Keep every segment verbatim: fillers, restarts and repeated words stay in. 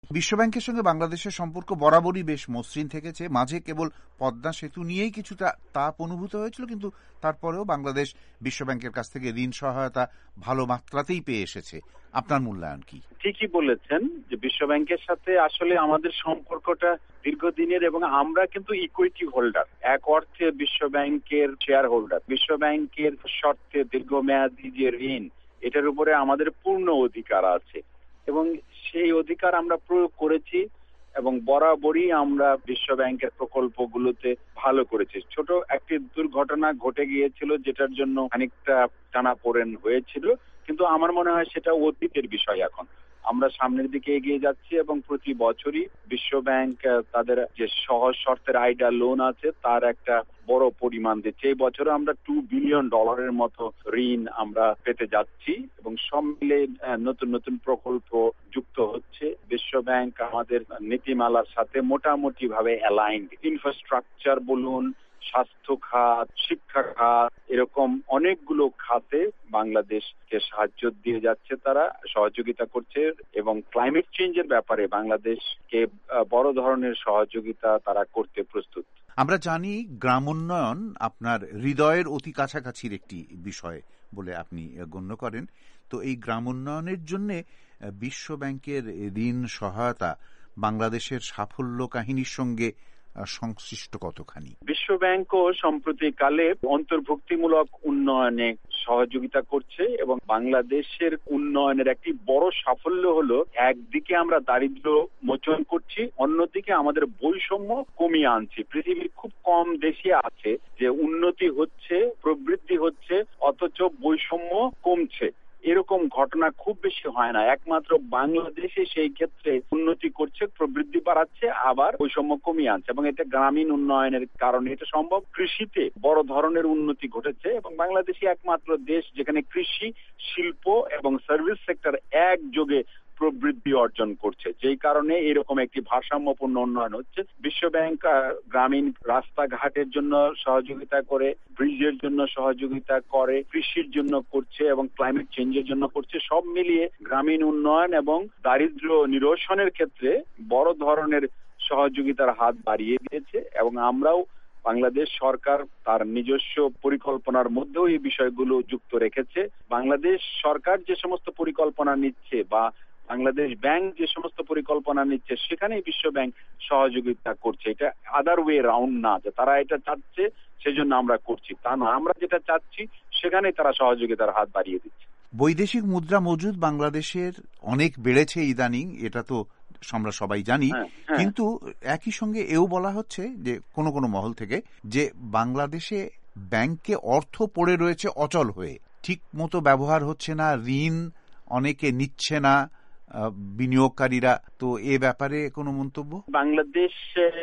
বিশ্বব্যাংকের সঙ্গে বাংলাদেশের সম্পর্ক বরাবরই বেশ মসৃণ থেকেছে। মাঝে কেবল পদ্মা সেতু নিয়েই কিছুটা তাপ অনুভূত হয়েছিল, কিন্তু তারপরেও বাংলাদেশ বিশ্বব্যাংকের কাছ থেকে ঋণ সহায়তা ভালো মাত্রাতেই পেয়ে এসেছে। আপনার মূল্যায়ন কি? ঠিকই বলেছেন যে বিশ্বব্যাংকের সাথে আসলে আমাদের সম্পর্কটা দীর্ঘদিনের, এবং আমরা কিন্তু ইকুইটি হোল্ডার, এক অর্থে বিশ্বব্যাংকের শেয়ার হোল্ডার। বিশ্বব্যাংকের শর্তে দীর্ঘমেয়াদী যে ঋণ, এটার উপরে আমাদের পূর্ণ অধিকার আছে এবং সেই অধিকার আমরা প্রয়োগ করেছি এবং বরাবরই আমরা বিশ্বব্যাংকের প্রকল্পগুলোতে ভালো করেছি। ছোট একটি দুর্ঘটনা ঘটে গিয়েছিল যেটার জন্য খানিকটা টানাপোড়েন হয়েছিল, কিন্তু আমার মনে হয় সেটা অতীতের বিষয়। এখন আমরা সামনের দিকে এগিয়ে যাচ্ছি এবং প্রতি বছরই বিশ্বব্যাংক তাদের যে সহজ শর্তের আইডা লোন আছে তার একটা বড় পরিমাণ দিচ্ছে। এই বছর আমরা টু বিলিয়ন ডলারের মতো ঋণ আমরা পেতে যাচ্ছি এবং সব মিলে নতুন নতুন প্রকল্প যুক্ত হচ্ছে। বিশ্বব্যাংক আমাদের নীতিমালার সাথে মোটামুটি ভাবে অ্যালাইন্ড। ইনফ্রাস্ট্রাকচার বলুন, স্বাস্থ্য খাত, শিক্ষা খাত, এরকম অনেকগুলো খাতে বাংলাদেশকে সাহায্য দিয়ে যাচ্ছে, তারা সহযোগিতা করছে এবং ক্লাইমেট চেঞ্জের ব্যাপারে বাংলাদেশকে বড় ধরনের সহযোগিতা তারা করতে প্রস্তুত। আমরা জানি গ্রাম উন্নয়ন আপনার হৃদয়ের অতি কাছাকাছির একটি বিষয় বলে আপনি গণ্য করেন। তো এই গ্রাম উন্নয়নের জন্য বিশ্ব ব্যাংকের ঋণ সহায়তা বাংলাদেশের সাফল্য কাহিনীর সঙ্গে সংশ্লিষ্ট কতখানি? বিশ্ব ব্যাংকও সম্প্রতিকালে অন্তর্ভুক্তিমূলক উন্নয়নে সহযোগিতা করছে এবং বাংলাদেশের উন্নয়নের একটি বড় সাফল্য হলো একদিকে আমরা দারিদ্র্য মোচন করছি, অন্যদিকে আমাদের বৈষম্য কমিয়ে আনছি। পৃথিবীর খুব কম দেশে আছে যে উন্নতি হচ্ছে, প্রবৃদ্ধি হচ্ছে, অথচ বৈষম্য কমছে। এরকম ঘটনা খুব বেশি হয় না। একমাত্র বাংলাদেশে সেই ক্ষেত্রে উন্নতি করছে, প্রবৃদ্ধি বাড়াচ্ছে, আবার বৈষম্য কমিয়ে আনছে এবং এটা গ্রামীণ উন্নয়নের কারণে এটা সম্ভব। কৃষিতে বড় ধরনের উন্নতি ঘটেছে এবং বাংলাদেশই একমাত্র দেশ যেখানে কৃষি, শিল্প এবং সার্ভিস সেক্টর একযোগে প্রবৃদ্ধি অর্জন করছে, যেই কারণে এরকম একটি ভারসাম্যপূর্ণ উন্নয়ন হচ্ছে। বিশ্ব ব্যাংক গ্রামীণ রাস্তাঘাটের জন্য সহযোগিতা করে, ব্রিজের জন্য সহযোগিতা করে, কৃষির জন্য করছে এবং ক্লাইমেট চেঞ্জের জন্য করছে। সব মিলিয়ে গ্রামীণ উন্নয়ন এবং দারিদ্র্য নিরসনের ক্ষেত্রে বড় ধরনের সহযোগিতার হাত বাড়িয়ে দিয়েছে এবং আমরাও বাংলাদেশ সরকার তার নিজস্ব পরিকল্পনার মধ্যেও এই বিষয়গুলো যুক্ত রেখেছে। বাংলাদেশ সরকার যে সমস্ত পরিকল্পনা নিচ্ছে বা বাংলাদেশ ব্যাংক যে সমস্ত পরিকল্পনা নিচ্ছে সেখানেই বিশ্ব ব্যাংক সহযোগিতা করছে। এটা আদার ওয়ে রাউন্ড না যে তারা এটা চাচ্ছে সেজন্য আমরা করছি, তা না। আমরা যেটা চাচ্ছি সেখানে তারা সহযোগিতার হাত বাড়িয়ে দিচ্ছে। বৈদেশিক মুদ্রা মজুদ বাংলাদেশের অনেক বেড়েছে ইদানিং, এটা তো আমরা সবাই জানি, কিন্তু একই সঙ্গে এও বলা হচ্ছে যে কোনো কোনো মহল থেকে যে বাংলাদেশে ব্যাংকে অর্থ পড়ে রয়েছে অচল হয়ে, ঠিক মতো ব্যবহার হচ্ছে না, ঋণ অনেকে নিচ্ছে না বিনিয়োগকারীরা। তো এ ব্যাপারে কোনো মন্তব্য? বাংলাদেশ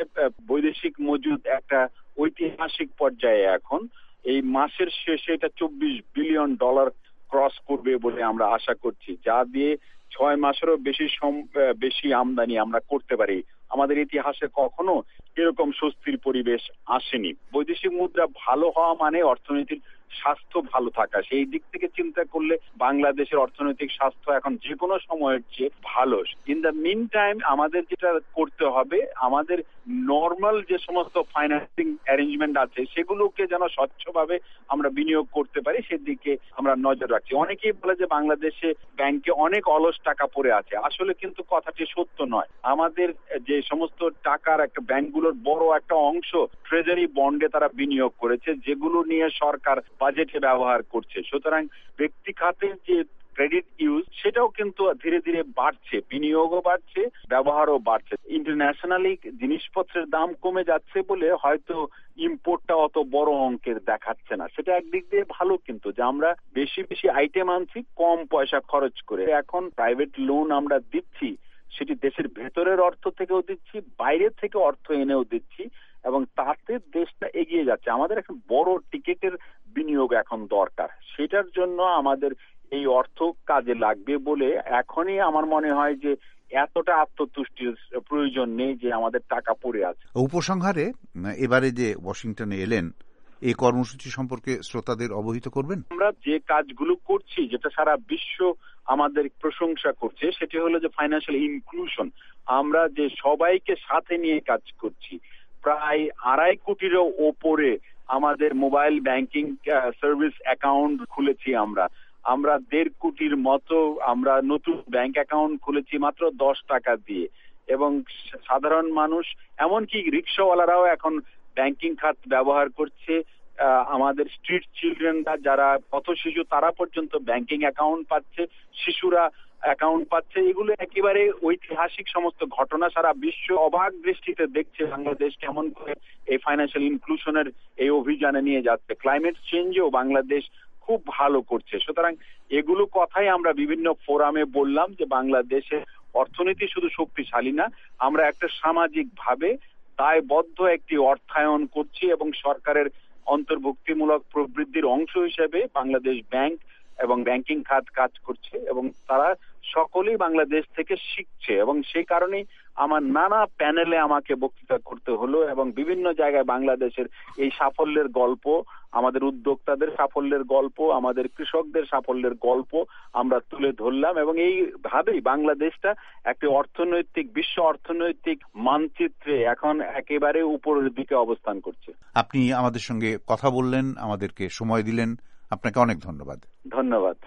বৈদেশিক মজুদ একটা ঐতিহাসিক পর্যায়ে এখন। এই মাসের শেষে এটা চব্বিশ বিলিয়ন ডলার ক্রস করবে বলে আমরা আশা করছি, যা দিয়ে ছয় মাসেরও বেশি বেশি আমদানি আমরা করতে পারি। আমাদের ইতিহাসে কখনো এরকম স্বস্তির পরিবেশ আসেনি। বৈদেশিক মুদ্রা ভালো হওয়া মানে অর্থনীতির স্বাস্থ্য ভালো থাকা। সেই দিক থেকে চিন্তা করলে বাংলাদেশের অর্থনৈতিক স্বাস্থ্য এখন যে কোনো সময়ের চেয়ে ভালো। ইন দ্য মিন টাইম আমাদের যেটা করতে হবে, আমাদের নর্মাল যে সমস্ত ফাইন্যান্সিং অ্যারেঞ্জমেন্ট আছে সেগুলোকে যেন স্বচ্ছভাবে আমরা বিনিয়োগ করতে পারি, সেদিকে আমরা নজর রাখছি। অনেকেই বলে যে বাংলাদেশে ব্যাংকে অনেক অলস টাকা পড়ে আছে, আসলে কিন্তু কথাটি সত্য নয়। আমাদের যে সমস্ত টাকার একটা ব্যাংকগুলোর বড় একটা অংশ ট্রেজারি বন্ডে তারা বিনিয়োগ করেছে, যেগুলো নিয়ে সরকার বাজেটে ব্যবহার করছে। সুতরাং ব্যক্তি খাতের যে ক্রেডিট ইউজ সেটাও কিন্তু ধীরে ধীরে বাড়ছে, বিনিয়োগও বাড়ছে, ব্যবহারও বাড়ছে। ইন্টারন্যাশনালি জিনিসপত্রের দাম কমে যাচ্ছে বলে হয়তো ইম্পোর্টটা অত বড় অঙ্কের দেখাচ্ছে না। সেটা একদিক দিয়ে ভালো, কিন্তু যে আমরা বেশি বেশি আইটেম আনছি কম পয়সা খরচ করে। এখন প্রাইভেট লোন আমরা দিচ্ছি, সেটি দেশের ভেতরের অর্থ থেকেও দিচ্ছি, বাইরের থেকে অর্থ এনেও দিচ্ছি এবং তাতে দেশটা এগিয়ে যাচ্ছে। আমাদের এখন বড় টিকেটের বিনিয়োগ এখন দরকার, সেটার জন্য আমাদের এই অর্থ কাজে লাগবে বলে এখনই আমার মনে হয় যে এতটা আত্মতুষ্টির প্রয়োজন নেই যে আমাদের টাকা পড়ে আছে। উপসংহারে এবারে যে ওয়াশিংটনে এলেন এই কর্মসূচি সম্পর্কে শ্রোতাদের অবহিত করবেন? আমরা যে কাজগুলো করছি, যেটা সারা বিশ্ব আমাদের প্রশংসা করছে, সেটি হলো যে ফাইন্যান্সিয়াল ইনক্লুশন। আমরা যে সবাইকে সাথে নিয়ে কাজ করছি। প্রায় আড়াই কোটিরও ওপরে আমাদের মোবাইল ব্যাংকিং সার্ভিস অ্যাকাউন্ট খুলেছি আমরা। আমরা দেড় কোটির মতো আমরা নতুন ব্যাংক অ্যাকাউন্ট খুলেছি মাত্র দশ টাকা দিয়ে। এবং সাধারণ মানুষ, এমনকি রিক্সাওয়ালারাও এখন ব্যাংকিং খাত ব্যবহার করছে। আমাদের স্ট্রিট চিলড্রেনরা, যারা পথ শিশু, তারা পর্যন্ত ব্যাংকিং অ্যাকাউন্ট পাচ্ছে, শিশুরা অ্যাকাউন্ট পাচ্ছে। এগুলো একেবারে ঐতিহাসিক সমস্ত ঘটনা। সারা বিশ্ব অবাক দৃষ্টিতে দেখছে বাংলাদেশ কেমন করে এই ফাইন্যান্সিয়াল ইনক্লুশনের এই অভিযানে নিয়ে যাচ্ছে। ক্লাইমেট চেঞ্জেও বাংলাদেশ খুব ভালো করছে। সুতরাং এগুলো কথাই আমরা বিভিন্ন ফোরামে বললাম যে বাংলাদেশের অর্থনীতি শুধু শক্তিশালী না, আমরা একটা সামাজিক ভাবে দায়বদ্ধ একটি অর্থায়ন করছি এবং সরকারের অন্তর্ভুক্তিমূলক প্রবৃদ্ধির অংশ হিসেবে বাংলাদেশ ব্যাংক এবং ব্যাংকিং খাত কাজ করছে এবং তারা সকলেই বাংলাদেশ থেকে শিখছে। এবং সেই কারণেই আমার নানা প্যানেলে আমাকে বক্তৃতা করতে হলো এবং বিভিন্ন জায়গায় বাংলাদেশের এই সাফল্যের গল্প, আমাদের উদ্যোক্তাদের সাফল্যের গল্প, আমাদের কৃষকদের সাফল্যের গল্প আমরা তুলে ধরলাম। এবং এইভাবেই বাংলাদেশটা একটি অর্থনৈতিক, বিশ্ব অর্থনৈতিক মানচিত্রে এখন একেবারে উপরের দিকে অবস্থান করছে। আপনি আমাদের সঙ্গে কথা বললেন, আমাদেরকে সময় দিলেন, আপনাকে অনেক ধন্যবাদ। ধন্যবাদ।